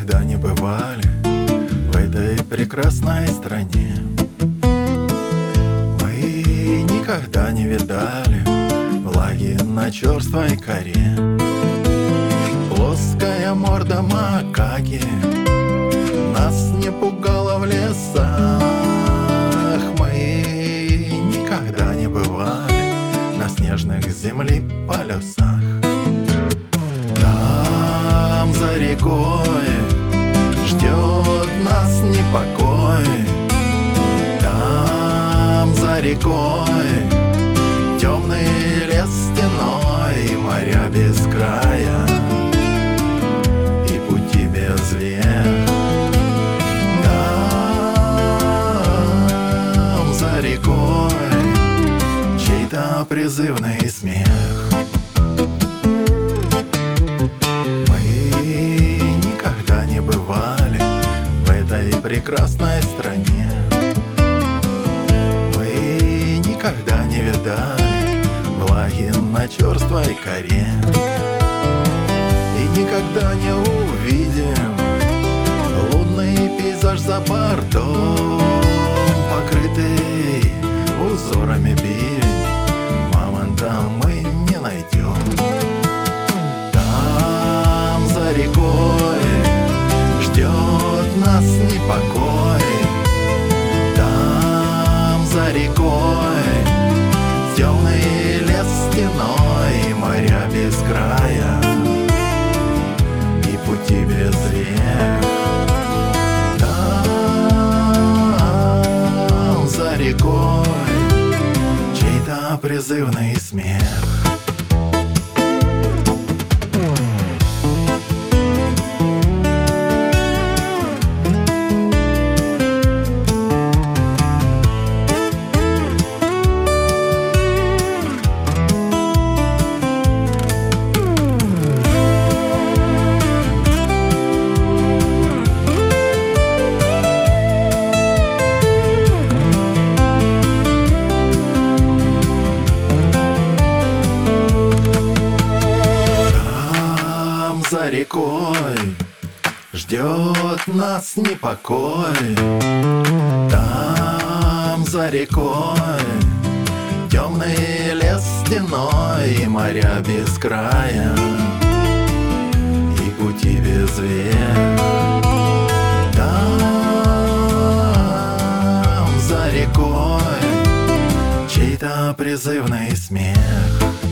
никогда не бывали в этой прекрасной стране. Мы никогда не видали влаги на черствой коре. Плоская морда макаки нас не пугала в лесах. Мы никогда не бывали на снежных земли полюсах. Там за рекой ждет нас непокой. Там за рекой темный лес стеной, моря без края и пути без вех. Там за рекой чей-то призывный смех. Прекрасной стране мы никогда не видали влаги на черствой коре. И никогда не увидим лунный пейзаж за бортом, покрытый узорами бирень, мамонта мы не найдем. Там за рекой ждет нас непокой. Там за рекой темный лес стеной, моря без края и пути без вех. Там за рекой чей-то призывный смех. За рекой ждет нас непокой. Там за рекой темный лес стеной, моря без края и пути без вех. Там за рекой чей-то призывный смех.